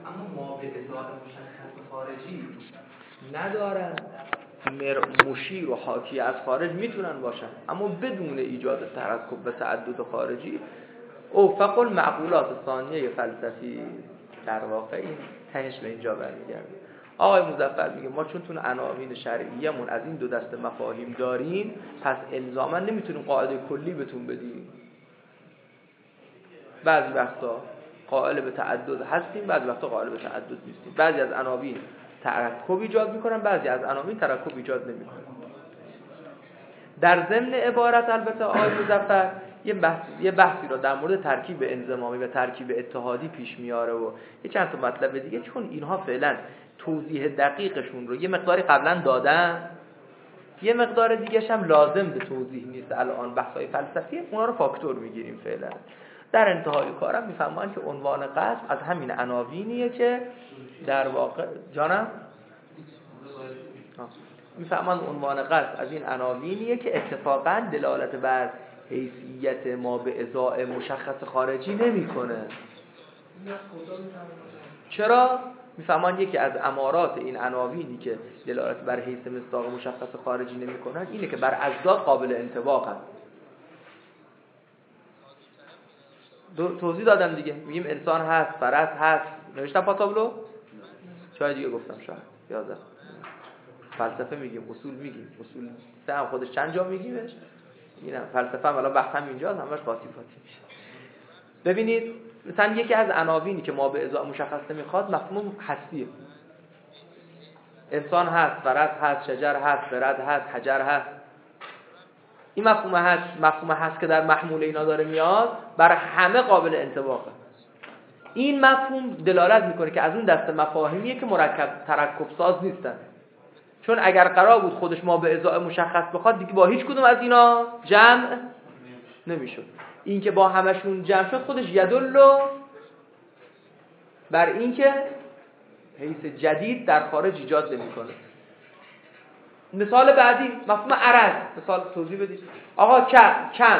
اما ما به ازای مشخص خارجی ندارن. مشیر و حاکی از خارج میتونن باشن اما بدون ایجاد ترکب به تعدد خارجی. اوفق المعقولات ثانیه فلسفی در واقع این تهش به اینجا برمیگرده. آقای مظفر میگه ما چون تو عناوین شرعیه‌مون از این دو دسته مفاهیم داریم پس الزاما نمیتونیم قاعده کلی بهتون بدیم. بعضی وقتا قائل به تعدد هستیم، بعضی وقتا قائل به تعدد نیستیم. بعضی از عناوین ترکب ایجاد میکنن، بعضی از عناوین ترکب ایجاد نمیکنن. در ضمن عبارت البته آقای مظفر یه بحثی رو در مورد ترکیب انضمامی و ترکیب اتحادی پیش میاره و یه چند تا مطلب دیگه، چون اینها فعلا توضیح دقیقشون رو یه مقداری قبلا دادن، یه مقدار دیگه‌ش هم لازم به توضیح نیست الان بحث‌های فلسفی، اونا رو فاکتور میگیریم فعلا. در انتهای کارم میفهمن که عنوان قصد از همین عناوینیه که در واقع جانم میفهمن عنوان قصد از این عناوینیه که اتفاقا دلالت بر حیثیت ما به ازای مشخص خارجی نمیکنه. چرا؟ میفهمن یکی از امارات این عناوینی که دلالت بر حیث مصداق مشخص خارجی نمیکنن اینه که بر اجزا قابل انطباقن. توضیح دادم دیگه، میگیم انسان هست، فرس هست، نوشتم پاتابلو؟ شاید دیگه گفتم، شاید یادم. فلسفه میگیم، اصول میگیم، اصول سه هم خودش چند جا میگیمش. اینم فلسفه هم الان بحث هم اینجاست، همش قاطی میشه. ببینید مثلا یکی از عناوینی که ما به ازای مشخص نمیخواد مفهوم هستیه. انسان هست، فرس هست، شجر هست، خرد هست، حجر هست. این مفهوم هست که در محمول اینا داره میاد، بر همه قابل انطباقه. این مفهوم دلالت میکنه که از اون دسته مفاهیمیه که مرکب ترکب ساز نیستن. چون اگر قرار بود خودش ما به ازای مشخص بخواد دیگه با هیچ کدوم از اینا جمع نمیشد. این که با همشون جمع شد خودش یدل بر این که حیث جدید در خارج ایجاد نمیکنه. مثال بعدی مفهوم عرض، مثال توضیح بدید. آقا کم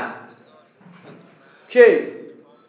کی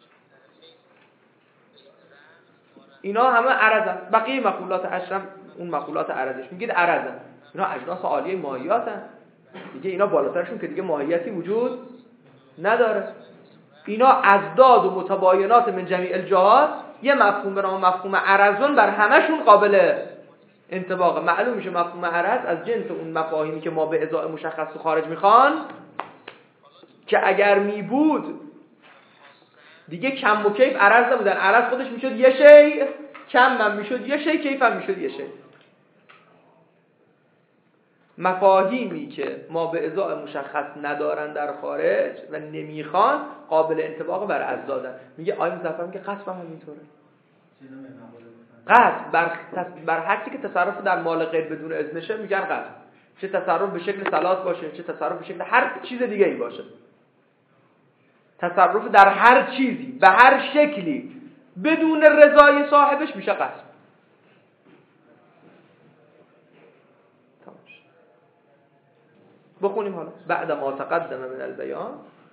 اینا همه عرضن. بقیه مقولات اشرم اون مقولات عرضش میگید عرضن. اینا اجناس عالیه ماهیاتن دیگه، اینا بالاترشون که دیگه ماهیتی وجود نداره. اینا ازداد و متباینات من جمیع الجهات، یه مفهوم به نام مفهوم عرضون بر همشون قابل انطباق. معلوم میشه مفهوم عرض از جنس اون مفاهیمی که ما به ازای مشخص و خارج میخوان، که اگر میبود دیگه کم و کیف عرض نبودن. عرض خودش میشد یه شی، کم هم میشد یه شی، کیف هم میشد یه شی. مفاهیمی که ما به ازای مشخص ندارن در خارج و نمیخوان قابل انطباق بر ازدادن. میگه آیه مظفر میگه قصد هم اینطوره. قصد بر هر چی که تصرف در مال غیر بدون اذنشه میگن قصد. چه تصرف به شکل صلات باشه، چه تصرف به شکل هر چیز دیگه ای باشه. تصرف در هر چیزی به هر شکلی بدون رضای صاحبش میشه قصد. بخونیم حالا بعد ما تقدم من البیان.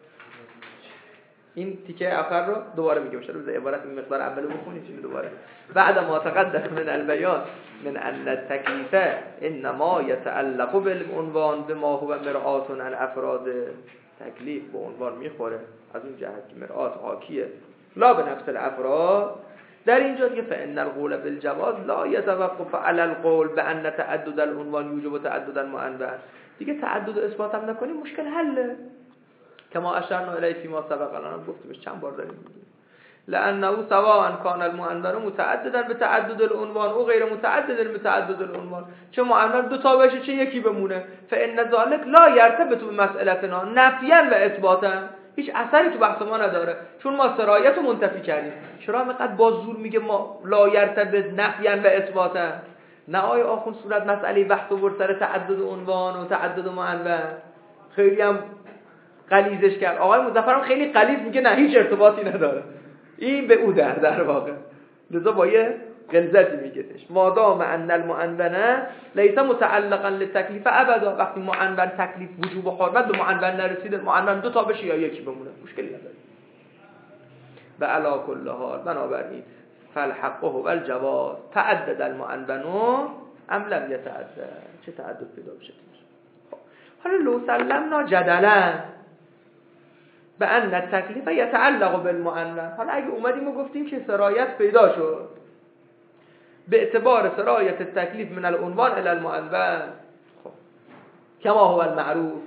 این تیکه آخر رو دوباره میگم، شاید روز عبارت این مقدار اولو بخونید دوباره. بعد ما تقدم من البیان من ان التکلیف انما يتعلق بالعنوان بما هو مرآت عن افراد. تکلیف به عنوان میخوره از اون جهت که مرآت حاکیه لا به نفس الافراد. در اینجا دیگه فان القول بالجواز لا يتوقف على القول بان تعدد العنوان يوجب تعدد المعنون. دیگه تعدد اثبات هم نکنیم مشکل حله. کما اشرنا الیه فیما سبق، الان گفتمش چند بار داریم میگیم. لانه سواء کان المعنون متعددا بتعدد العنوان او غیر متعدد بتعدد العنوان. چه معنون دو تا بشه چه یکی بمونه. فان ذلك لا يرتبط بمسئلتنا نفیا و اثباتا. هیچ اثری تو بحث ما نداره چون ما سرایت رو منتفی کردیم. چرا اینقدر با زور میگه ما لا يرتبط نفیا و اثباتا؟ نه آیه آخون صورت مسئله بحث و سر تعدد عنوان و تعدد معنون خیلی هم غلیظش کرد. آقای مظفر هم خیلی غلیظ میگه نه هیچ ارتباطی نداره. این به او در واقع لذا با یه غلظتی میگهش. مادام ان المعنون لیس متعلقا للتکلیف ابدا. وقتی معنون تکلیف وجوب و حرمت به معنون نرسیده، معنون دو تا بشه یا یکی بمونه مشکلی نداره. و علی کل حال بنابراین فالحق هو الجواز تعدد المعنون ام لم یتعدد. چه تعدد پیدا بشه؟ حالا لو سلمنا جدلا به ان التکلیف یتعلق بالمعنون، حالا اگه اومدیم و گفتیم که سرایت پیدا شد به اعتبار سرایت التکلیف من العنوان الى المعنون، خب کما هو المعروف،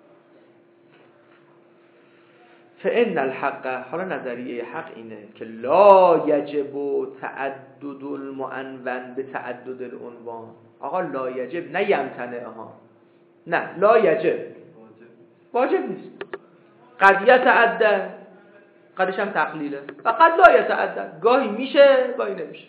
فإن الحق، حالا نظریه حق اینه که لا یجب تعدد المعنون به تعدد العنوان. آقا لا یجب، نه یمتنه، نه لا یجب، واجب نیست. قد یتعدد، قدش هم تقلیله، و قد لا یتعدد، گاهی میشه گاهی نمیشه.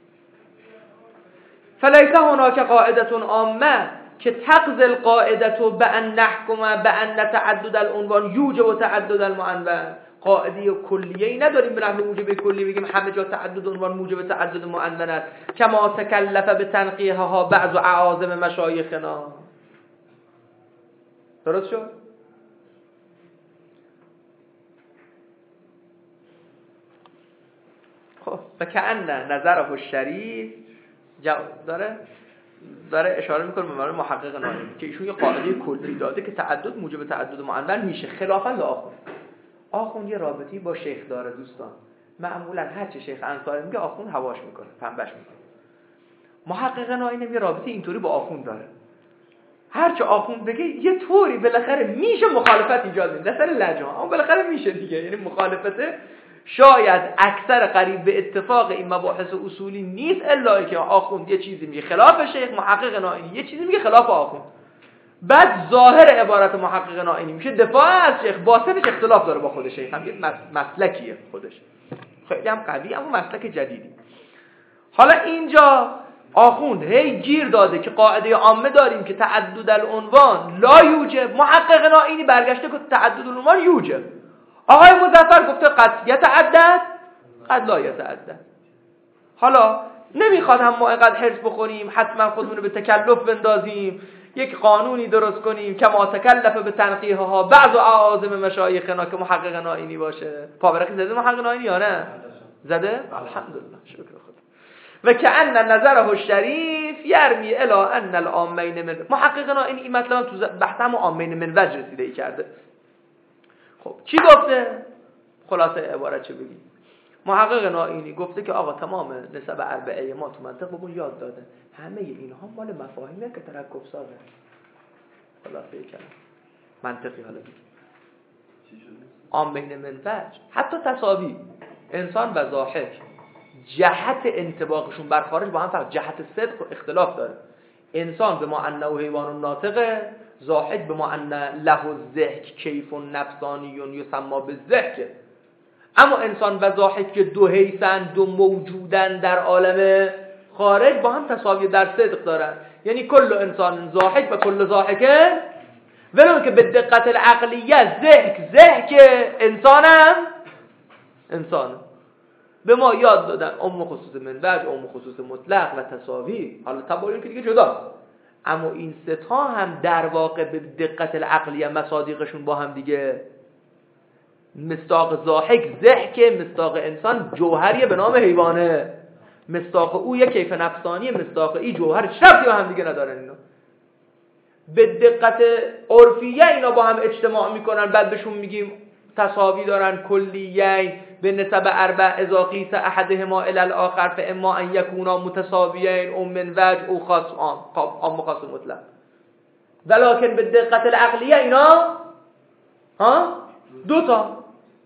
فلیس هناک قاعدة عامه که تقضی القاعدة بأن نحکم بأن تعدد العنوان یوجب تعدد المعنون. قاعده کلیه ای نداریم به نحو موجب کلی بگیم همه جا تعدد عنوان موجب تعدد معنون است، کما تکلف به تنقیحها بعض اعاظم مشایخنا. درست شد؟ خب فکأن نظره الشریف داره اشاره میکنه به معنی محقق نایم که ایشون یه قاعده کلی داده که تعدد موجب تعدد معنون میشه، خلافا لآخوند. آخوند یه رابطی با شیخ داره دوستان، معمولا هر چه شیخ انصاری میگه آخوند هواش میکنه، پنبش میکنه. محقق نایم یه رابطه اینطوری با آخوند داره، هر چه آخوند بگه یه طوری بالاخره میشه مخالفت ایجاد میشه، در سر لجن اما بالاخره میشه دیگه. یعنی مخالفت شاید اکثر قریب به اتفاق این مباحث اصولی نیست، الا که آخوند یه چیزی میگه خلاف شیخ، محقق نائینی یه چیزی میگه خلاف آخوند. بعد ظاهر عبارت محقق نائینی میشه دفاع از شیخ، باطنش اختلاف داره با خود شیخ، هم یه مسلکیه خودش، خیلی هم قوی اما مسلک جدیدی. حالا اینجا آخوند هی گیر داده که قاعده عامه داریم که تعدد العنوان لا یوجب، محقق نائینی برگشته که تعدد العنوان یوجب. آقای مظفر گفته قد یتعدد قد لا یتعدد. حالا نمیخواد هم ما اینقدر حرص بخوریم حتما خودمون رو به تکلف بندازیم یک قانونی درست کنیم که ما تکلف به تنقیحها بعض اعاظم مشایخنا که محقق نائینی باشه. پاورقی زده محقق نائینی یا نه؟ زده؟ الحمدلله، شکر خدا. و کأن نظره الشریف یرمی الی ان العامین من، محقق نائینی این مطلب تو بحث هم عامین من وجه رسیده کرده. خب چی گفته؟ خلاصه عبارت چه بگیم؟ محقق نائینی گفته که آقا تمام نسب اربعه ما تو منطق بگون یاد داده، همه اینها مال مفاهیمه که ترکب سازه. خلاصه کلام منطقی. حالا بگیم عامین من وجه، حتی تساوی انسان و ضاحک جهت انطباقشون بر خارج با هم فقط جهت صدق و اختلاف داره. انسان به معنی و حیوان ناطقه، ضاحک به معنی له الضحک کیف نفسانی یسمى بالضحک. اما انسان و ضاحک که دو حیثن، دو موجودن در عالم خارج، با هم تساوی در صدق دارن. یعنی کل انسان ضاحک و کل ضاحکه، ولو که به دقت العقلیه ضحک انسانم انسان. به ما یاد دادن عموم خصوص من وجه، عموم خصوص مطلق و تساوی. حالا تباین که دیگه جداست، اما این سه تا هم در واقع به دقت العقلیه مصادیقشون با هم دیگه. مصداق ضاحک ضحک، مصداق انسان جوهریه به نام حیوانه، مصداق او یک کیف نفسانیه، مصداق ای جوهر، شرطی با هم دیگه ندارن. اینا به دقت عرفیه اینا با هم اجتماع میکنن، بعد بهشون میگیم تساوی دارن کلیین به نسب اربع اذا قیس احدهما الی الاخر فاما ان یکونا متساویین او من وجه او خاص عام خاص مطلق. ولکن به دقت العقلیه اینا دو تا.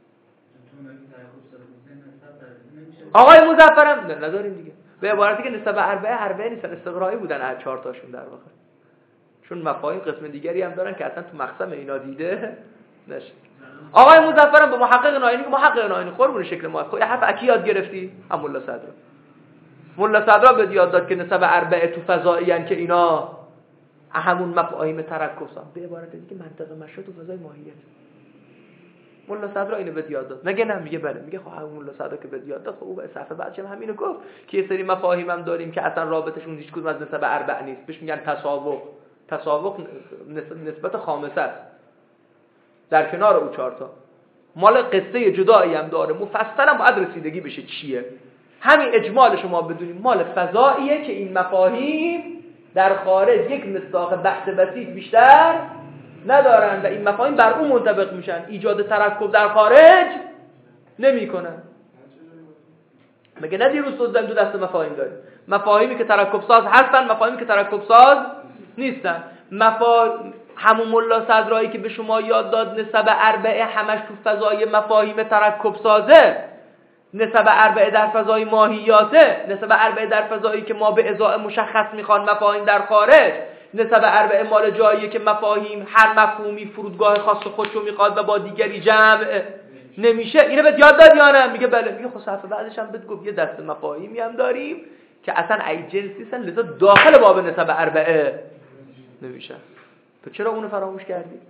آقای مظفرم نداریم دیگه، به عبارتی که نسب اربعه نیستن، استقرایی بودن هر چهار تاشون در واقع، چون مفاهیم قسم دیگری هم دارن که اصلا تو مقسم اینا دیده نشه. آقای مظفرم به محقق نائینی که محقق نائینی قربون شکل ما خود حرف اکی یاد گرفتی؟ هم ملا صدرا. ملا صدرا به یاد داد که نسب اربعه تو فضایی ان که اینا همون مفاهیم ترکب سان، به عبارت دیگه منطق مشروع تو فضای ماهیت. ملا صدرا اینو به یاد داد. مگه نه؟ میگه بله. میگه خب همون ملا صدرا که به یاد داد، خب او به صفحه بعدش هم همینو گفت که یه سری مفاهیم هم داریم که اصلا رابطشون هیچ کدوم از نسب اربعه نیست، بهش میگن تساوق نسبت خامسه است در کنار او چهار تا. مال قصه جدایی هم داره، مفصلا باید رسیدگی بشه چیه. همین اجمال شما بدونیم مال فضاییه که این مفاهیم در خارج یک مصداق بحث بسیط بیشتر ندارن و این مفاهیم بر اون منطبق میشن، ایجاد ترکب در خارج نمیکنن. مگه نه دیروز دو دسته مفاهیم داریم، مفاهیمی که ترکب ساز هستن، مفاهیمی که ترکب ساز نیستن. همون ملا صدرایی که به شما یاد داد نسب اربعه همش تو فضای مفاهیم ترکب سازه، نسب اربعه در فضای ماهیاته، نسب اربعه در فضایی که ما به ازاء مشخص میخوان مفاهیم در خارج، نسب اربعه مال جاییه که مفاهیم هر مفهومی فرودگاه خاص خودشو میخواد و با دیگری جمع نمیشه. اینو بهت یاد داد یا نه؟ میگه بله. میگه خب صفحه بعدش هم بهت گفت یه دسته مفاهیمی هم داریم که اصلا ای جنسی هستن، لذا داخل باب نسب اربعه نمیشه. تو چرا اونو فراموش کردی؟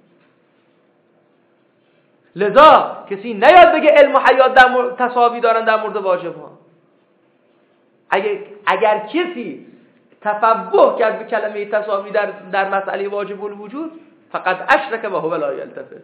لذا کسی نیاد بگه علم و حیات در تساوی دارن در مورد واجب ها. اگر کسی تفوه کرد به کلمه تساوی در مسئله واجب الوجود فقط اشرک و هو لا یلتفت.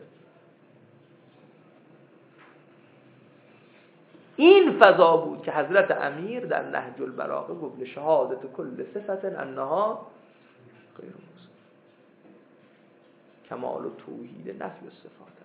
این فضا بود که حضرت امیر در نهج البلاغه گفت لشهادت کل صفت انها غیر موصوف کمال و توحید نفی الصفات.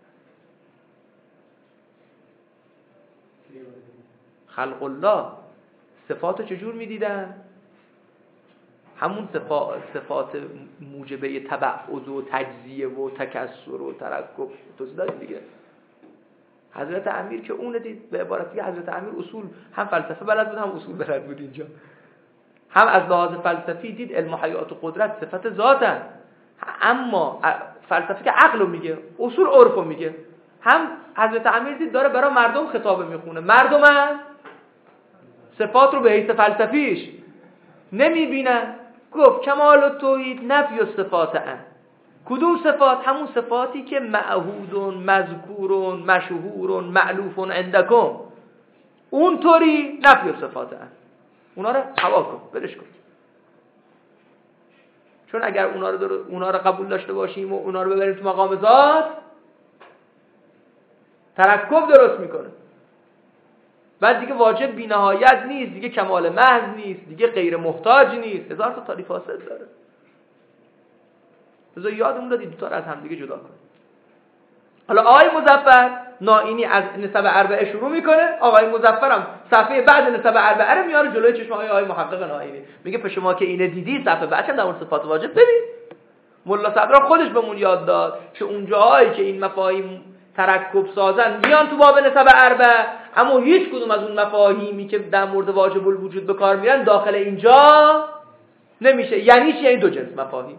خلق الله صفات چجور میدیدن؟ همون صفات موجبه تبعض و تجزیه و تکسر و ترکب توضیح دادیم دیگه. حضرت امیر که اون دید، به عبارتی حضرت امیر اصول هم فلسفه بلد بود هم اصول بلد بود. اینجا هم از لحاظ فلسفی دید علم و حیات و قدرت صفت ذاتن، اما فلسفه که عقلو میگه، اصول عرفو میگه. هم حضرت امیر دید داره برای مردم خطاب میخونه، مردم هم صفات رو به حیث فلسفیش نمیبینن. گفت کمال التوحید نفی الصفات ان. کدوم صفات؟ همون صفاتی که معهود، مذکور، مشهور، مألوف عندکم، اونطوری نفی الصفات ان. اونا رو هوا کن، ولش کن. چون اگر اونا رو قبول داشته باشیم و اونا رو ببریم تو مقام ذات، ترکب درست میکنه. بعد دیگه واجب بی نهایت نیست، دیگه کمال محض نیست، دیگه غیر محتاج نیست، هزار تا تعریف فاسد داره. بذار یادمون دادی دو تا از هم دیگه جدا کنیم. حالا آقای مظفر نائینی از نسب اربعه شروع میکنه، آقای مظفر هم صفحه بعد نسب اربعه رو میاره جلوی چشم آقای محقق نائینی، میگه په شما که اینه دیدی صفحه بعدش هم در مورد صفات واجب ببین. ملا صدرا خودش بهمون یاد داد که اون جاهایی که این مفاهیم ترکب سازن میان تو باب نسب اربعه، اما هیچ کدوم از اون مفاهیمی که در مورد واجب الوجود به کار میرن داخل اینجا نمیشه. یعنی چی؟ یعنی دو جنس مفاهیم.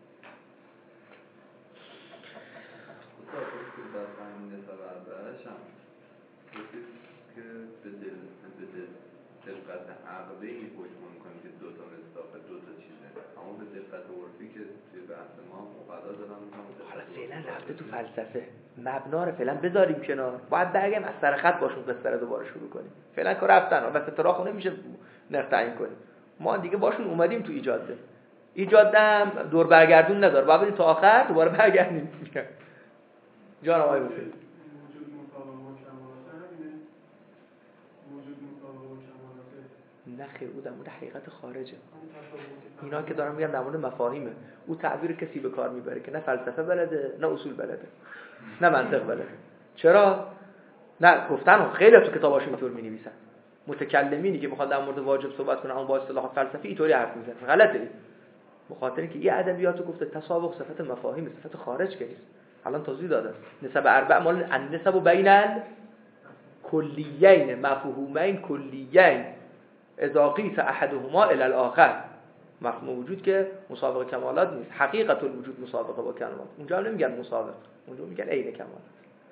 رفته تو فلسفه، مبنا رو فعلا بذاریم کنار، باید برگردیم از سر خط باشون قصه رو دوباره شروع کنیم. فعلا کار رفتن و بس تراخو نمیشه نرخ تعیین کنیم. ما دیگه باشون اومدیم تو ایجادم دور برگردون نداره، باید بریم تا آخر دوباره برگردیم. جان آقای حسین وجود مطابق با کمالات وجود مطابق با کمالات نه خیر، او در مورد حقیقت خارجه. اینا که دارم میگم در مورد مفاهیمه. او تعبیر کسی به کار میبره که نه فلسفه بلده، نه اصول بلده، نه منطق بلده. چرا؟ نه گفتن خیلی تو کتاباشون اینطور می‌نویسن. متکلمینی که میخواد در مورد واجب صحبت کنه اما با اصطلاح فلسفی اینطوری حرف میزنن. غلطه. بخاطر اینکه این ادبیاتو گفته تسابق صفت مفاهیم، صفت خارج که نیست. الان توضیح دادم. نسب اربع مال النسب بین الکلیین مفهومین کلیین اذا قیس احدهما الی الاخر. مفهوم وجود که مسابقه کمالات نیست، حقیقت الوجود مسابقه با کمالات. اونجا هم نمیگن مسابقه، اونجا میگن عین کمال.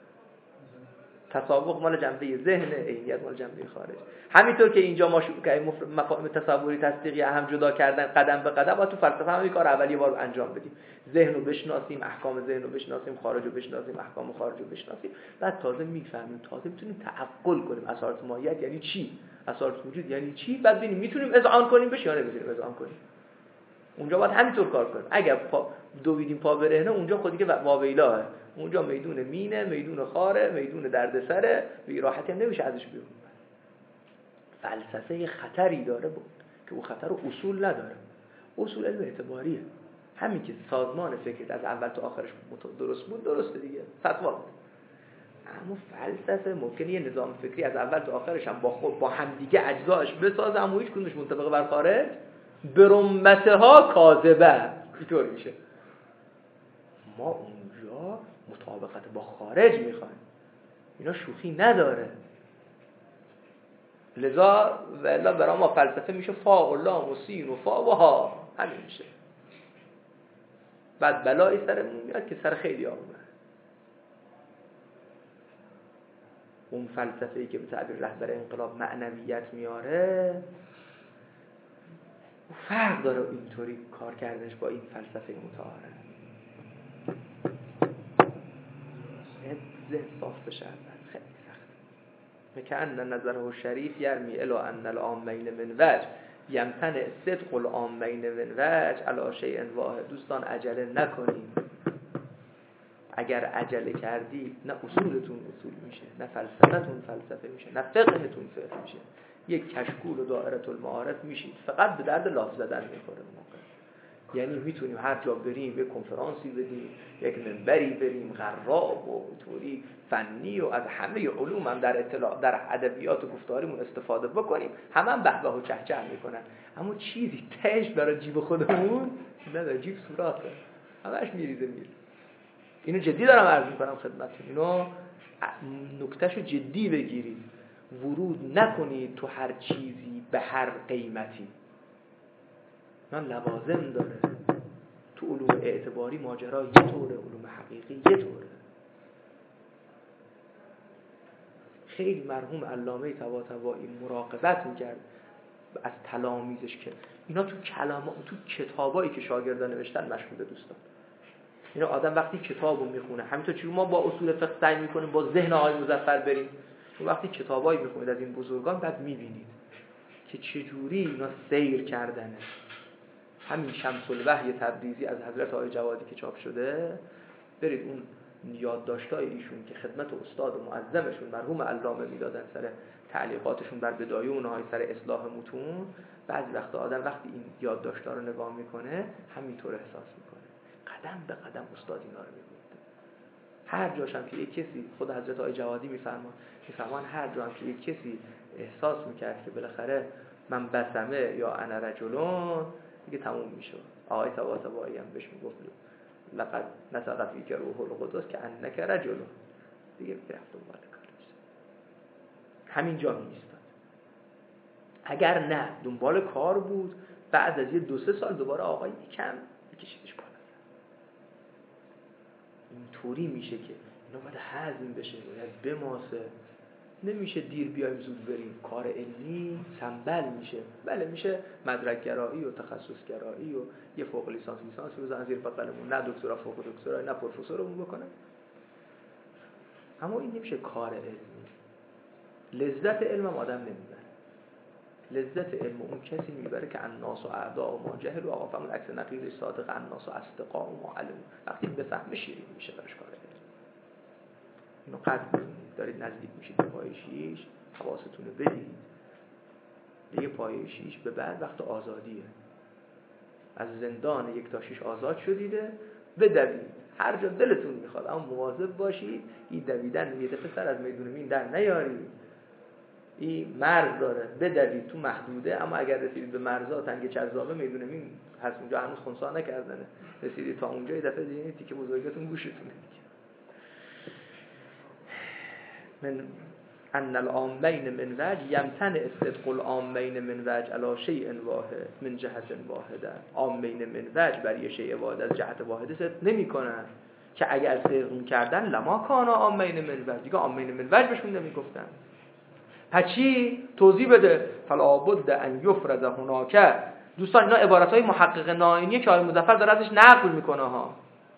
تسابق مال جنبه ذهن، عینیت مال جنبه خارج. همینطور که اینجا ما مفاهیم تصوری تصدیقی هم جدا کردن قدم به قدم، با تو فلسفه هم این کار اولی بار انجام بدیم. ذهن رو بشناسیم، احکام ذهن رو بشناسیم، خارج رو بشناسیم، احکام خارج رو بشناسیم، بعد تازه میفهمیم، تازه میتونیم تعقل کنیم اساس ماهیت یعنی چی، اساس وجود یعنی چی، بعد ببینیم میتونیم اذعان کنیم بشه یا نمیتونیم اذعان کنیم. اونجا باید همینطور کار کنیم. اگر دویدیم پا برهنه اونجا خودی که واویلاه، اونجا میدون مینه، میدون خاره، میدون دردسره، بی راحتی هم نمیشه ازش بیرون. فلسفه خطری داره بود که اون خطر رو اصول نداره. اصول علم اعتباریه. همین که سازمان فکرت از اول تا آخرش درست بود درسته دیگه، فتوا بود. اما فلسفه ممکنه یه نظام فکری از اول تا آخرش هم با همدیگه اجزاش بسازه، اما هیچ کدومش منطبق بر خارج برمته ها کاذبه. اینطور میشه. ما اونجا مطابقت با خارج میخوایم. اینا شوخی نداره. لذا والا برای ما فلسفه میشه فا و لام و سین و فا و ها، همین میشه. بعد بلایی سرمون میاد که سر خیلی ها اومد. اون فلسفه‌ای که به تعبیر رهبر انقلاب معنویت میاره، فرق داره اینطوری کار کردنش با این فلسفه متعارف. ذهن صاف بشه خیلی سخت. مکان نظره شریف یرمی الی ان العامین من وجه یمتنع صدق العامین من وجه علی شیء واحد. دوستان عجله نکنید. اگر عجله کردی نه اصولتون اصول میشه، نه فلسفتون فلسفه میشه، نه فقهتون فقه میشه. یک کشکول و دائره المعارف میشید، فقط به درد لاف زدن میخوره موقع. یعنی میتونیم هر جا بریم یک کنفرانسی بدیم، یک منبری بریم غراب و طوری فنی و از همه علوم هم در اطلاع در ادبیات و گفتاریمون استفاده بکنیم، هم به و چهچه میکنن، اما چیزی تهش برای جیب خودمون نداره. جیب سوراته، همش میریزه. اینو جدی دارم عرض میکنم خدمتتون. اینو نکتهشو جدی بگیرید. ورود نکنید تو هر چیزی به هر قیمتی. من لوازم داره. تو علوم اعتباری ماجرا یه طوره، علوم حقیقی یه طوره. خیلی مرحوم علامه طباطبایی مراقبت میکرد از تلامیذش که اینا تو کتابایی که شاگردان نوشتن مشهوده دوستان. اینا آدم وقتی کتابو میخونه، همینطور چون ما با اصول فقه سعی میکنیم با ذهن آقای مظفر بریم، چون وقتی کتابایی میخونید از این بزرگان بعد میبینید که چجوری اینا سیر کردنه. همین شمس الوحی تبریزی از حضرت آقای جوادی که چاپ شده، برید اون یادداشتای ایشون که خدمت استاد و معظمشون مرحوم علامه میدادن سر تعلیقاتشون بر بدایه و نهایت سر اصلاح متون، بعضی وقتا آدم وقتی این یادداشت‌ها رو نگاه میکنه همینطور احساس میکنه. قدم به قدم استاد اینا رو میگفت. هر جاشم که یک کسی، خود حضرت آقای جوادی میفرمان هر جا هم که یک کسی احساس میکرد که بالاخره من بسمه یا انا رجلون، دیگه تموم میشه. آقای طباطبایی هم بهش میگفت لقد نطق فیک روح القدس که انک رجل، دیگه رفت دنبال کارش. همینجا میایستاد. اگر نه دنبال کار بود، بعد از 2-3 سال دوباره آقای کم بکشیدش بالا. اینطوری میشه که اینا باید هضم بشه، باید بماسه. نمیشه دیر بیایم زود بریم. کار علمی سنبل میشه. بله میشه مدرک گرایی و تخصص گرایی و یه فوق لیسانس بزنن زیر پتلمون، نه دکترا فوق دکترا نه پروفسورمون بکنن، اما این نمیشه کار علمی. لذت علم آدم نمیبره. لذت علم اون کسی میبره که الناس و اعداء و ما جهل و آقا فهمون عکس نقیض صادق الناس و اصدقاء و معلم. وقتی بفهمه شیرین میشه براش کار علم. اینو قدر دارید نزدیک میشید به پای 6، حواستون رو بدید. دیگه پای 6 به بعد وقت آزادیه. از زندان 1 تا 6 آزاد شدیده، بدوید هر جا دلتون میخواد، اما مواظب باشید این دویدن یه دفعه سر از میدون مین در نیارید. این مرز داره، بدوید تو محدوده، اما اگر رسیدید به مرزا تنگ چذابه میدون مین هست اونجا هنوز خنثی نکردنه، رسیدید تا اونجا یه دفعه دیگه تیکه بزرگتون گوشتونه. من ان العامین من وجه یمتنع صدق العامین من وجه علی شیء واحد من جهت واحده. عامین من وجه بر یه شیء واحد از جهت واحده صدق نمیکنن، که اگر صدق میکردن لما کانا عامین من وجه، دیگه عامین من وجه بهشون نمیگفتن. پس چی؟ توضیح بده. فلا بد ان یفرض هناک. دوستان اینا عبارتهای محقق نائینیه که آقای مظفر داره ازش نقل میکنه ها.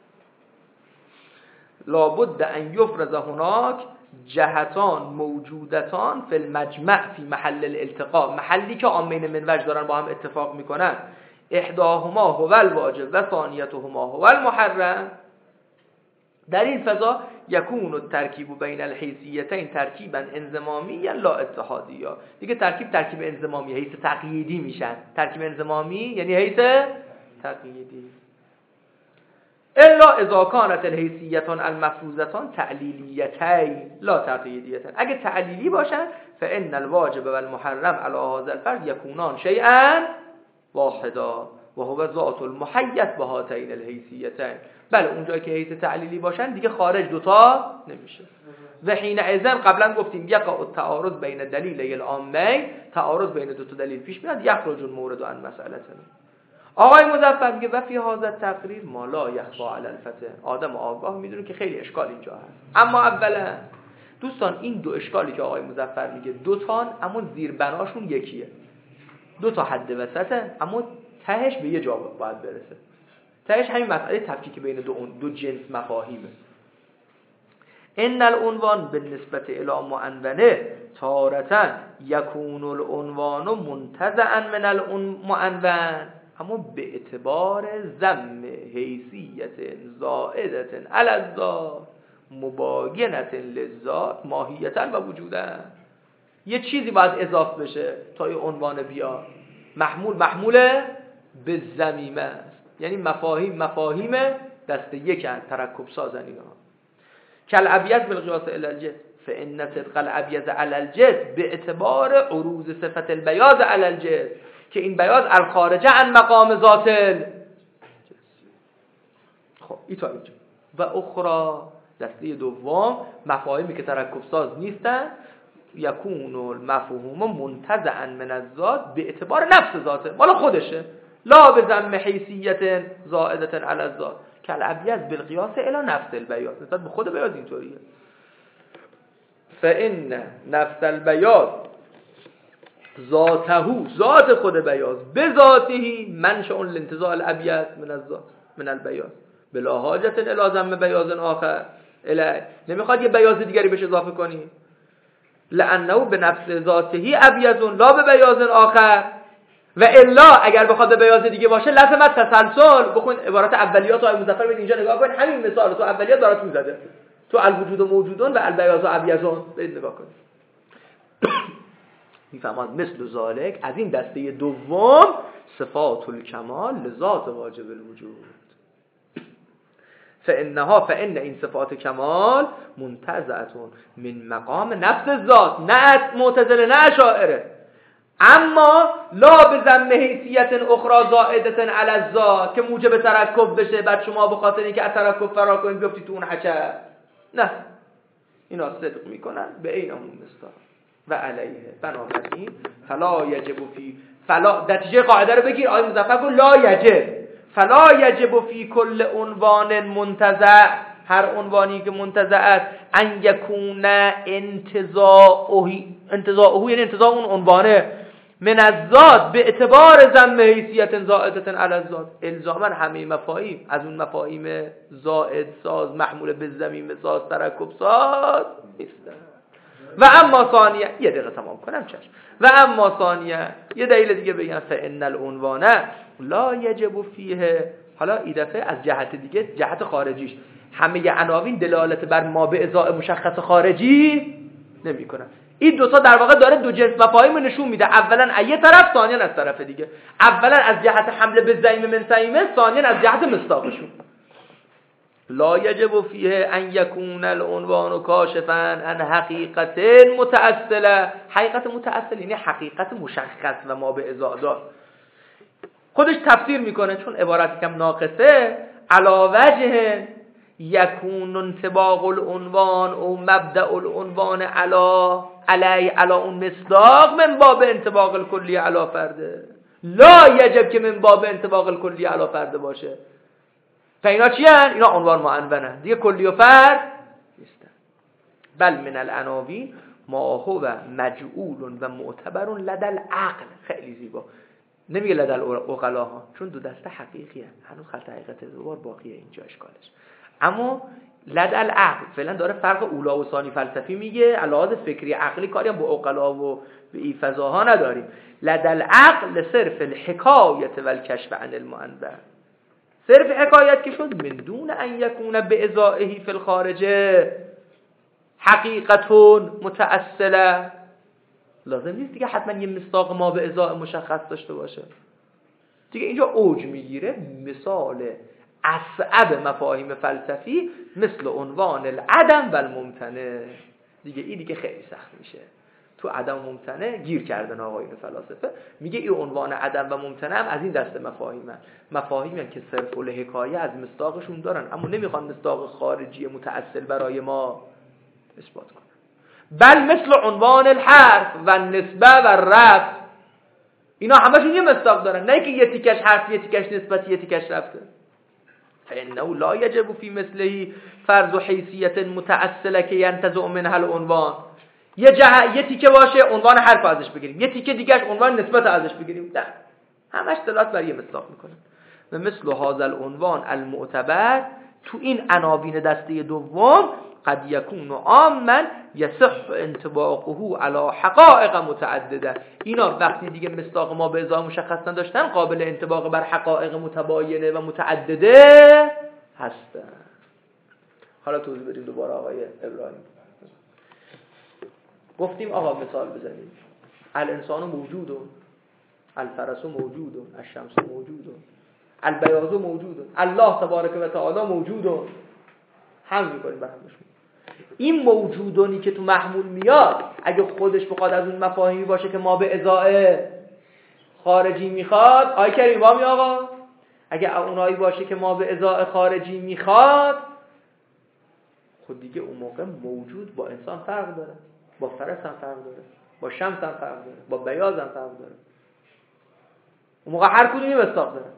لا بد ان یفرض هناک جهتان موجودتان فی المجمع فی محل الالتقاء. محلی که عامین من وجه دارن با هم اتفاق میکنن، احداهما هو الواجب و ثانیتهما هو المحرم. در این فضا یکون الترکیب بین الحیثیتین ترکیبا انضمامیا لا اتحادیا. دیگه ترکیب انضمامی حیث تقییدی میشن. ترکیب انضمامی یعنی حیث تقییدی. الا اذا كانت الحیثیتان المفروضتان تعلیلیتین لا تقییدیتین. اگه تعلیلی باشن فان الواجب والمحرم على هذا الفرض يكونان شيئا واحدا وهو ذات المحیط بهاتین الحیثیتین. بله اونجایی که حیث تعلیلی باشن دیگه خارج دوتا نمیشه. و حین اذن قبلا گفتیم یقع التعارض بین دلیل العامین، تعارض بین دو تا دلیل پیش میاد، یخرج المورد عن مسئلتنا. آقای مظفر میگه و فی هذا التقریر ما لا یخفی علی الفتح. آدم آگاه میدونه که خیلی اشکال اینجا هست. اما اولا دوستان این دو اشکالی که آقای مظفر میگه دوتان، اما زیربناشون یکیه. دو تا حد وسطه، اما تهش به یه جا باید برسه. تهش همین مسئله تفکیک بین دو جنس مفاهیمه. ان العنوان بالنسبه الی معنونه تارتا یکون العنوان منتزعا من المعنون، اما به اعتبار ضم حیثیت زائدة علی الذات مباینة للذات ماهیتا و وجودا. یه چیزی باید اضافه بشه تا یه عنوان بیاد. محمول به ضمیمه است، یعنی مفاهیم دسته یک ترکب سازن اینا. کل ابیض بالقیاس الی الجد فان صدق الابیض علی الجد به اعتبار عروض صفت البیاض علی الجد، که این بیاض الخارجه عن مقام ذات الجد. خب این تا اینجا. و اخرى دسته دوم مفاهیمی که ترکب ساز نیستن، یکون المفهوم منتزعا من الذات به اعتبار نفس ذاته، مال خودشه، لا به ضم حیثیت زائدة علی الذات کل ابیض بالقیاس الی نفس البیاض. نسبت به خود بیاض اینطوریه. فان نفس البیاض ذاته، ذات خود بیاض به ذاته منشأ لانتزاع الابیض من الذات من البیاض بلا حاجة الی ضم بیاض آخر الی. نمیخواد یه بیاض دیگری بهش اضافه کنی، لانه به نفس ذاته ابیض لا به بیاض آخر. و الا اگر بخواد به بیاض دیگه باشه لازم تسلسل. بخون عبارت اولیات آقای مظفر برید اینجا نگاه کنید، همین مثال تو اولیات برات میزده، تو الوجود و موجودون و البیاض و ابیضون. برید نگاه کنید میفهمید مثل ذالک. از این دسته دوم صفات الکمال لذات واجب الوجود. فان این صفات کمال منتزعتون من مقام نفس الذات، نه معتزله نه اشاعره، اما لا به ضم حیثیت اخرى زائدة علی الذات که موجب ترکب بشه. بعد شما به خاطر اینکه از ترکب فرار کنید بیفتید تو اون حچه. نه، اینا صدق میکنن به عین همون مصداق و علیه. بنابراین فلا یجب فی فلا، نتیجه قاعده رو بگیر. آقای مظفر گفت لا یجب، فلا یجب فی کل عنوان منتزع، هر عنوانی که منتزع است، ان یکون انتزاعه یعنی انتزاع اون عنوانه من الذات به اعتبار ضم حیثیت زائدة علی الذات. الزاما همه مفاهیم از اون مفاهیم زائد ساز محمول به ضمیم ساز ترکب ساز نیستن. و اما ثانیه، یه دقیقه تمام کنم چشم. و اما ثانیه یه دلیل دیگه بگم، فان العنوان لا یجب فیه. حالا این دفعه از جهت دیگه، جهت خارجیش، همه عناوین دلالت بر ما به ازاء مشخص خارجی نمی کنن. این دوتا در واقع داره دو جنس مفاهیم رو نشون میده، اولا از یه طرف ثانیا از طرف دیگه. اولا از جهت حمله به ضمیم من سیمه، ثانیا از جهت مصداقشون. لا یجب فیه ان یکون العنوان کاشفا عن حقیقت متأصله. حقیقت متأصل یعنی حقیقت مشخص و ما به ازاء دار. خودش تفسیر میکنه چون عبارت کم ناقصه، علا وجه یکون انطباق العنوان او مبدأ العنوان علی اون مصداق من باب انطباق الکلی علی فرده. لا یجب که من باب انطباق الکلی علی فرده باشه. اینا چی هن؟ اینا عنوان معنونه دیگه، کلی و فرد نیستن. بل من العناوین ما هو مجعول و معتبر لدى العقل. خیلی زیبا نمیگه لدى العقلاها، چون دو دسته حقیقیه، هنوز خط حقیقت دوبار باقیه اینجا اشکالش. اما لدى العقل فعلا داره فرق اولا و ثانی فلسفی میگه، علاوه فکری عقلی کاری هم با عقلا و به این فضاها نداریم. لدى العقل صرف الحکایت والکشف عن المعنون. صرف حکایت که شد من دون ان یکون بازائه فی الخارج حقیقتون متأصله، لازم نیست دیگه حتما یه مصداق ما به ازاء مشخص داشته باشه دیگه. اینجا اوج میگیره مثال اصعب مفاهیم فلسفی مثل عنوان العدم و الممتنع دیگه. این دیگه خیلی سخت میشه. تو عدم و ممتنع گیر کردن آقایون فلاسفه. میگه این عنوان عدم و ممتنع هم از این دسته مفاهیمن که صرف الحکایه از مصداقشون دارن، اما نمیخوان مصداق خارجی متأصل برای ما اثبات کنن. بل مثل عنوان الحرف و نسبه و رفع، اینا همشون یه مصداق دارن، نه که یه تیکش حرف، یه تیکش نسبت، یه تیکش رفته. فإنه لا يجب في مثله فرض حیثیت متأصله که ينتزع منها العنوان. یه تیکه باشه عنوان حرف ازش بگیریم، یه تیکه دیگهش عنوان نسبت ازش بگیریم، نه، همش دلالت بر یه مصداق میکنه. و مثل هذا العنوان المعتبر تو این عناوین دسته دوم قد یکون عاما یصح انطباقه علی حقائق متعدده. اینا وقتی دیگه مصداق ما به ازای مشخص نداشتن قابل انطباق بر حقایق متباینه و متعدده هستن. حالا توضیح بدیم دوباره آقای ابراهیم. گفتیم آقا مثال بزنیم، الانسان موجود، الفرس موجود، الشمس موجود، البیاض موجود، الله تبارک و تعالی موجود. هم می‌کنیم برامش. این موجودونی که تو محمول میاد اگه خودش بخواد از اون مفاهیمی باشه که ما به ازای خارجی میخواد، آی کریم با می آقا، اگه اونایی باشه که ما به ازای خارجی میخواد، خود دیگه اون موقع موجود با انسان فرق داره، با فرس هم فرق داره، با شمس هم فرق داره، با بیاض هم فرق داره. اون موقع هر کدومی مصداق داره.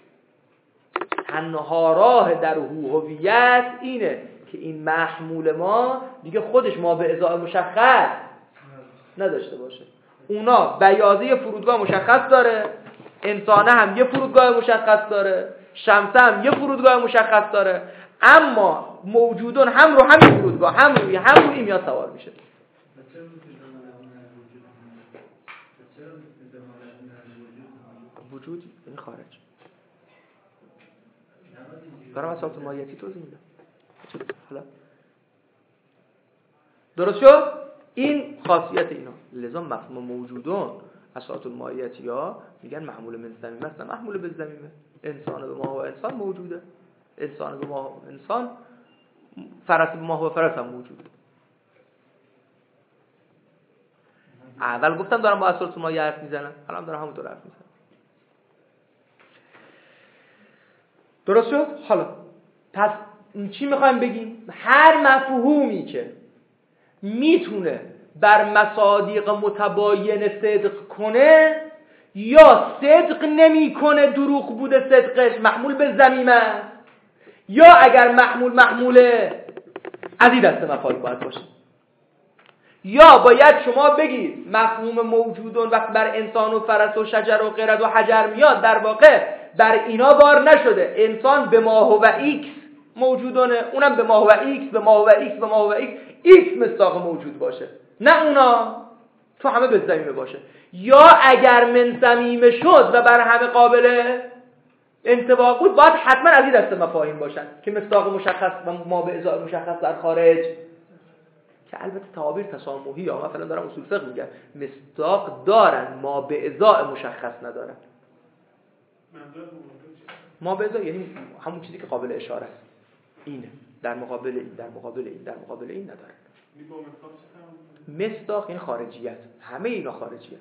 تنها راه در هویت اینه که این محمول ما دیگه خودش ما به ازای مشخص نداشته باشه. اونا بیاضی فرودگاه مشخص داره، انسانه هم یه فرودگاه مشخص داره، شمسه هم یه فرودگاه مشخص داره، اما موجودون هم رو همین فرودگاه هم روی این میاد سوار میشه. وجود یعنی خارج. دارم اساس مایتی توضیح میدم. حالا درست شد؟ این خاصیت اینا. لذا مفهوم موجودون اساس المایتی ها میگن محمول من زمینه است، محمول به زمینه. انسان به ما و انسان موجوده، انسان به ما و انسان، فرس به ما و فرس هم موجوده. اول گفتم دارم با اساس المایه حرف میزنم، الان دارم همونطور حرف میزنم. درست شد؟ حالا پس چی میخوایم بگیم؟ هر مفهومی که میتونه بر مصادیق متباین صدق کنه یا صدق نمیکنه، دروغ بوده صدقش، محمول به ضمیمه است، یا اگر محموله از این دسته مفاهیم باید باشه. یا باید شما بگید مفهوم موجودون وقت بر انسان و فرس و شجر و قرد و حجر میاد، در واقع بر اینا بار نشده. انسان به ما و ایکس موجودونه، اونم به ما و ایکس، به ما و ایکس، به ما و ایکس، ایکس مصداق موجود باشه، نه اونا تو همه به زمینه باشه. یا اگر من زمینه شد و بر همه قابل انطباق بود، باید حتما از این دسته مفاهیم باشن که مصداق مشخص و ما به ازای مشخص در خارج، که البته تعابیر تسامحی ها، مثلا دارم اصول فقه میگن مصداق دارن ما به ازای مشخص ندارن. ما به ازای یعنی همون چیزی که قابل اشاره است، اینه در مقابل این، در مقابل این، در مقابل این ندارن. مصداق این خارجیت، همه اینا خارجیت.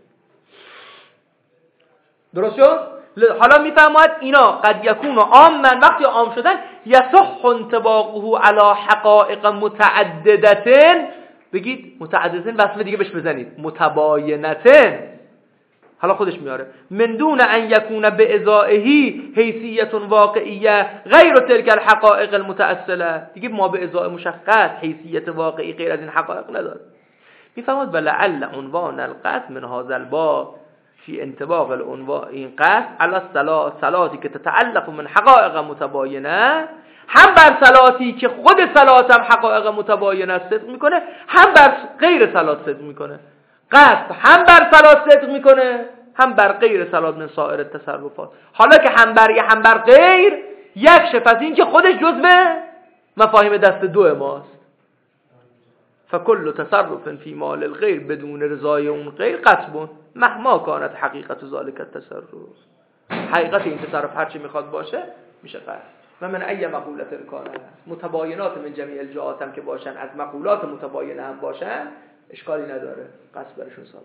درست شد؟ حالا میفرماید اینا قد یکون عاما، وقتی عام شدن یصح انطباقه علی حقائق متعددتن، بگید متعددتن وصف دیگه بهش بزنید، متباینتن. حالا خودش میاره من دون ان یکون بازائه حیثیت واقعیه غیر تلک الحقائق المتأصله، دیگه ما به ازای مشخص حیثیت واقعی غیر از این حقایق نداره. میفرماید ولعل عنوان القصد من هذا الباب فی انطباق العنوان این قصد علی صلاتی که تتعلق من حقائق متباینه، هم بر صلاتی که خود صلات هم حقائق متباینه صدق میکنه، هم بر غیر صلات صدق میکنه. قصد هم بر صلات صدق میکنه، هم بر غیر صلات من سایر التصرفات. حالا که هم بر غیر، یکشف از این که خودش جزء مفاهیم دست دو ماست. فکل تصرف فی مال الغیر بدون رضای اون غیر قطب مهما کانت حقیقت ذالک التصرف. حقیقت این تصرف هرچی میخواد باشه میشه قطع. و من ای مقولت کانه متباینات من جمیع الجهات هم که باشن، از مقولات متباینه هم باشن، اشکالی نداره، قصد برشون صادق.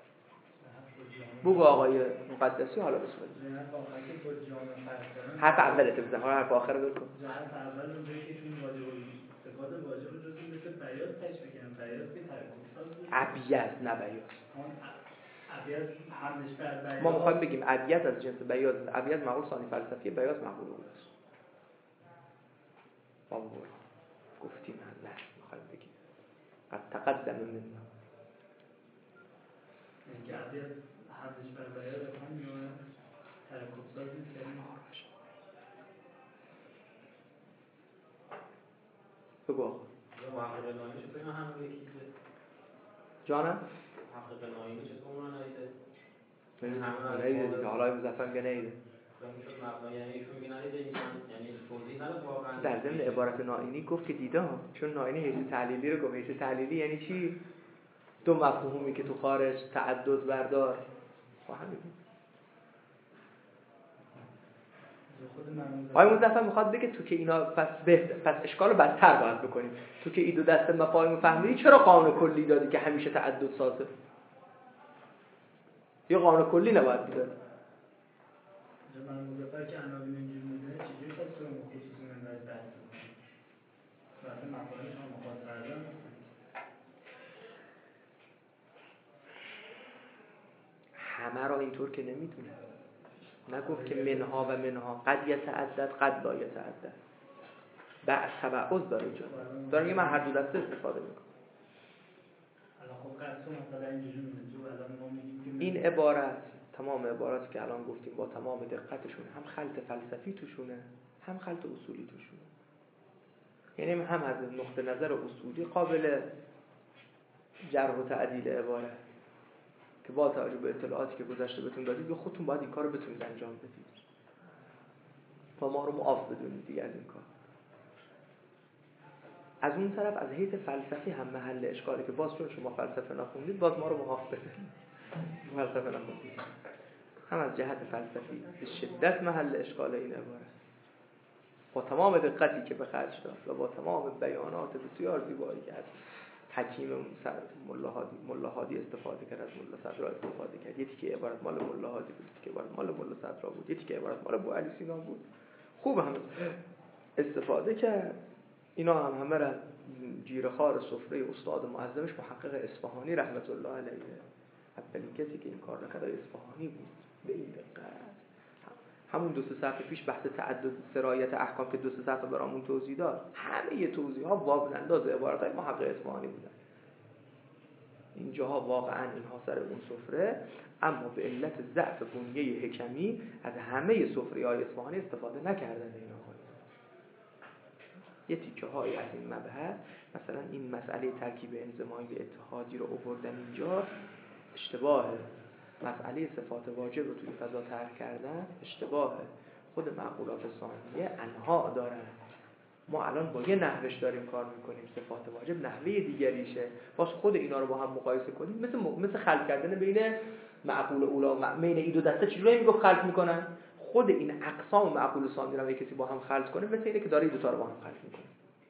بگو آقای مقدسی حالا بسم الله. حرف اولت بزن، حرف آخر رو بگو. حرف اول رو بگی که این واجب رو جزئی مثل بیاض تشبیه کنیم. بیاض که ترکیب ابیض نه بیاض. ابیض حملش بر بیاض. ما میخوایم بگیم ابیض از جنس بیاض. ابیض معقول ثانی فلسفی، بیاض معقول اوست. بابا گفتیم نه میخوایم بگیم قد تقدم من اینکه ابیض حملش بر بیاض هم یا ترکیب سازی کنیم. بگو محقق ناینی چطور اینا همه یکیه؟ جانم؟ محقق ناینی چطور اون رو ندیده؟ نیده دیگه، حالا مزفر میگه نیده. میشد مبنا، یعنی ایشون میگه ندیده، یعنی توضیح نداد واقعا. در ضمن عبارت ناینی گفت که دیده ها، چون ناینی حیث تعلیلی رو گفت. حیث تعلیلی یعنی چی؟ دو مفهومی که تو خارج تعدد بردار با همین. آقای مظفر میخواد بگه تو که اینا پس اشکال رو بدتر باید بکنیم. تو که ایدو دست مفاهیم فهمیدی، چرا قانون کلی دادی که همیشه تعدد سازه؟ یا قانون کلی نباید بیداد؟ من مظفر که عناوین اینجور میدونه چجوری پس رو خصوصی من باید بحث بکنیم؟ وقتی مفاهیم شما مخواهد کردن همه را اینطور که نمیدونه. نگفت که منها و منها قد یتعدد قد لا یتعدد. بعد تبعض داره اینجا. داره میگه من هر دو دسته استفاده میکنم. خب قصد مثلا اینجوری میدونه الان ما میگیم که این عبارت، تمام عباراتی که الان گفتیم با تمام دقتشون هم خلط فلسفی توشونه، هم خلط اصولی توشونه. یعنی هم از نقطه نظر اصولی قابل جرح و تعدیل عبارت که با توجه به اطلاعاتی که گذشته بهتون دادید، خودتون باید این کارو بتونید انجام بدید تا ما رو معاف بدونید دیگه از این کار. از اون طرف از حیث فلسفی هم محل اشکالی که باز چون شما فلسفه نخوندید باز ما رو معاف بدونید. فلسفه نخوندید. هم از جهت فلسفی به شدت محل اشکال این عبارت با تمام دقتی که به خرج داد و با تمام بیانات بسیار زیبایی که از حکیم ملا هادی استفاده کرد، از ملا صدرا استفاده کرد. یکی که عبارت مال ملا هادی بود، یکی که عبارت مال ملا صدرا بود، یکی که عبارت مال ابو علی سینا بود. خوب هم استفاده کرد. اینا هم همه را جیره‌خوار سفره استاد معظمش محقق اصفهانی رحمت الله علیه. اولین کسی که این کار را کرد اصفهانی بود. به این دقت همون 2 صفحه پیش بحث تعدد سرایت احکام که 2 صفحه برامون توضیح داد، همه توضیحات واقعا انداز عبارتای محقق اصفهانی بودن. اینجاها واقعا اینها سر اون سفره، اما به علت ضعف بنیه حکمی از همه سفره‌های اصفهانی استفاده نکردن. اینا یه تیکه‌هایی از این مبحث، مثلا این مسئله ترکیب انضمامی اتحادی رو آوردن اینجا اشتباهه. مسئله صفات واجب رو توی فضا طرح کردن اشتباهه. خود معقولات ثانیه انها دارن. ما الان با یه نحوش داریم کار میکنیم، صفات واجب نحوه دیگریشه. باز خود اینا رو با هم مقایسه کنیم مثل خلق کردن بین معقول اولا و بین این دو دسته. چجوری میگه خلق میکنن؟ خود این اقسام معقول ثانی رو کسی با هم خلق کنه مثل اینه که داره این دو تا رو با هم خلق میکنه.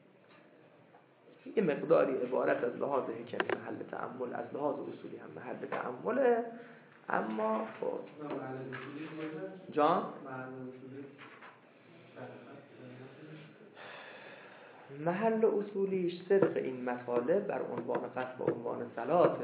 یه مقداری عبارت از لحاظ حکمی محل تأمل، از لحاظ اصولی هم محل تأمله. اما خب جان محل اصولیش صدق این مطالب بر عنوان قصد و عنوان صلات،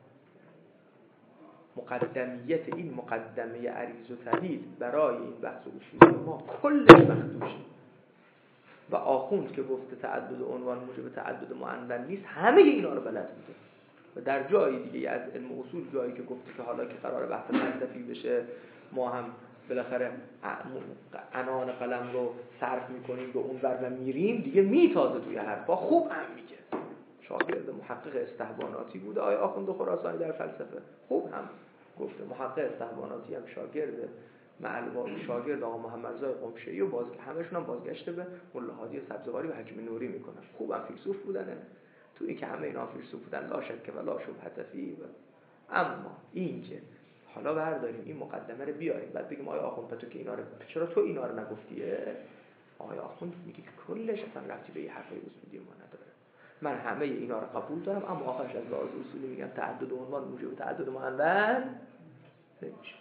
مقدمیت این مقدمه عریض و طویل برای این بحث اصولی ما کلش مخدوشه. و آخوند که گفته تعدد عنوان موجب تعدد معنون نیست، همه اینا رو بلد بوده. و در جای دیگه از علم اصول جایی که گفته که حالا که قرار بحث فلسفی بشه ما هم بالاخره عنان قلم رو صرف میکنیم به اون ور و میریم دیگه، میتازه توی حرفا خوب هم میگه. شاگرد محقق استحباناتی بوده آخوند خراسانی در فلسفه، خوب هم گفته. محقق استحباناتی هم شاگرد معلم شاگرد آقا محمد رضا قمشه‌ای و همشون هم بازگشته به ملا هادی سبزواری و حکیم نوری میکنن. خوبم فیلسوف بودن، تو این که همه اینا فیلسوف بودن لا شک و لا شبهه فیه. اما این که حالا برداریم این مقدمه رو بیاریم بعد بگیم آیا آخوند تو که اینا رو چرا تو اینا رو نگفتیه؟ آیا آخوند میگه که کلش اصلا ربطی به این حرفای اصولی ما نداره. من همه اینا رو قبول دارم اما آخرش از لحاظ اصولی میگم تعدد عنوان موجب تعدد مؤنث نمیشه.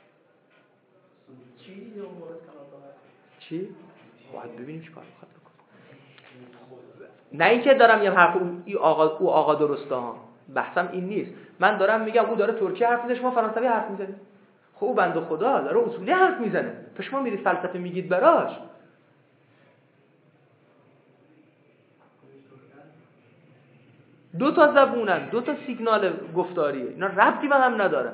چی؟ باید ببینیم چیکار می‌خواد بکنه. نه اینکه دارم میگم حرف او آقا درسته ها، بحثم این نیست. من دارم میگم او داره ترکی حرف میزنه شما فرانسوی حرف میزنید. خب او بنده خدا داره اصولی حرف میزنه تو شما میرید فلسفه میگید براش. دو تا زبونن، دو تا سیگنال گفتاریه، اینا ربطی به هم ندارن.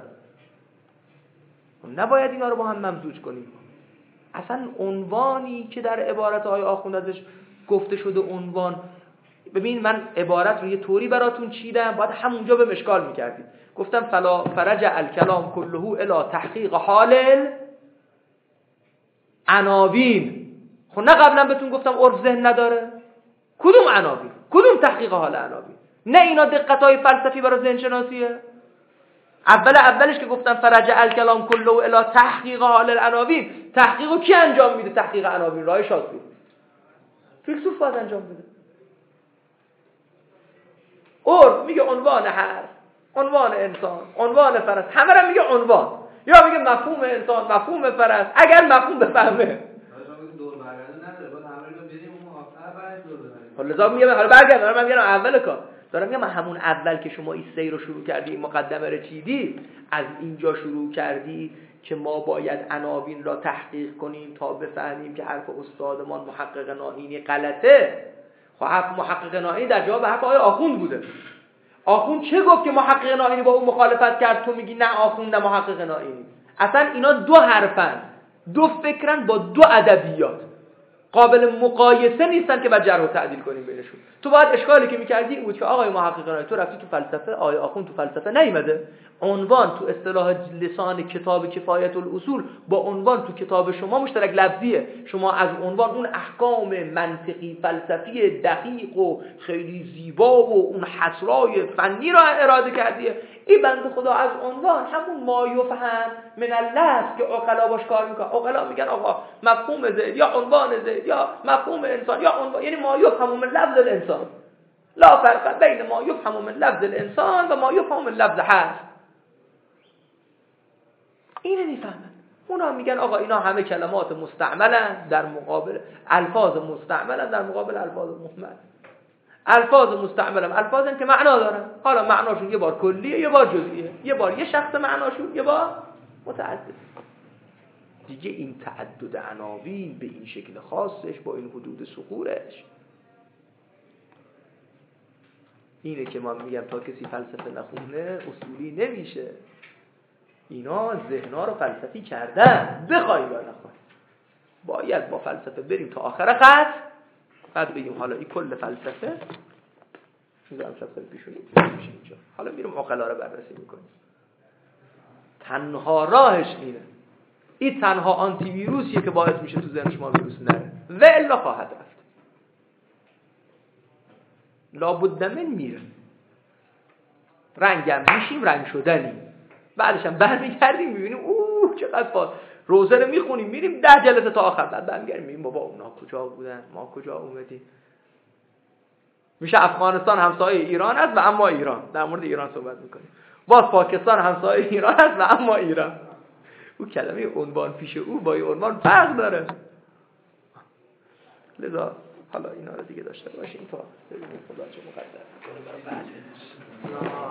نباید اینا رو با هم ممزوج کنیم. اصلا عنوانی که در عبارت های آخوند ازش گفته شده عنوان، ببین من عبارت رو یه طوری براتون چیدم باید همونجا به اشکال میکردید. گفتم فلا فرجع الکلام کله الی تحقیق حال عناوین. خب نه قبلا بهتون گفتم عرف ذهن نداره؟ کدوم عناوین؟ کدوم تحقیق حال عناوین؟ نه اینا دقت‌های فلسفی برای ذهن شناسیه. اولش که گفتم فرجع الکلام کله الی تحقیق حال العناوین، تحقیقو کی انجام میده؟ تحقیق عناوین راه شاطبی فیلسوف باید انجام بده. عرف میگه عنوان حرف، عنوان انسان، عنوان فرس، همه را میگه عنوان، یا میگه مفهوم انسان، مفهوم فرس، اگر مفهوم بفهمه. دور برگردون نداره، باید همه رو بریم اون آخر بعد دور بزنیم. حالا میگم حالا برگردم، من میگم اول کار دارم میگم همون اول که شما این سیر رو شروع کردی، این مقدمه رو چیدی، از اینجا شروع کردی که ما باید عناوین را تحقیق کنیم تا بفهمیم که حرف استادمان محقق نائینی غلطه. خب حرف محقق نائینی در جواب حرف آقای آخوند بوده. آخوند چه گفت که محقق نائینی با اون مخالفت کرد، تو میگی نه آخوند نه محقق نائینی؟ اصلا اینا دو حرفن، دو فکرن با دو ادبیات، قابل مقایسه نیستن که بعد جرح و تعدیل کنیم بینشون. تو باید اشکالی که می‌کردی این بود که آقای محقق نائینی تو رفتی تو فلسفه، آقای آخوند تو فلسفه نیومده. عنوان تو اصطلاح لسان کتاب کفایت الاصول با عنوان تو کتاب شما مشترک لفظیه. شما از عنوان اون احکام منطقی فلسفی دقیق و خیلی زیبا و اون حصرای فنی را اراده کردیه. این بنده خدا از عنوان همون ما یفهم من اللفظ که عقلا باش کار میکنه. عقلا میگن آقا مفهوم زید یا عنوان زید یا مفهوم انسان یا عنوان، یعنی ما یفهم من لفظ الانسان، لا فرق بین ما یفهم من لفظ الانسان و ما یفهم من لفظ حرف. اینو میفهمن. اونا میگن آقا اینا همه کلمات مستعملن در مقابل الفاظ مستعملن در مقابل الفاظ مهمل. الفاظ مستعملن الفاظن که معنا دارن، حالا معناشون یه بار کلیه یه بار جزئیه، یه بار یه شخص معناشون یه بار متعدد. دیگه این تعدد عناوین به این شکل خاصش با این حدود سقورش، اینه که من میگم تا کسی فلسفه نخونه اصولی نمیشه. اینا ذهن‌ها رو فلسفی کردن، بخوایم یا نخوایم باید با فلسفه بریم تا آخر خط، بعد بگیم حالا این کل فلسفه میذارم فلسفه پیشونی میشه اینجا، حالا میریم عقلا رو بررسی میکنیم. تنها راهش اینه، این تنها آنتی ویروسیه که باعث میشه تو ذهن شما ویروس نره و الا خواهد رفت. لابد من میره، رنگم میشیم رنگ شدنی، بعدش هم برمیگردیم میبینیم اوه چقدر فاز روزه رو میخونیم میریم 10 جلسه تا آخر، بعد برمیگردیم میبینیم بابا اونا کجا بودن ما کجا اومدیم. میشه افغانستان همسایه ایران است و اما ایران، در مورد ایران صحبت میکنیم. باز پاکستان همسایه ایران است و اما ایران. او کلمه عنوان پیش او با این عنوان فرق داره. لذا حالا اینا رو دیگه داشته باشیم تا ببینیم خدا چه مقدر.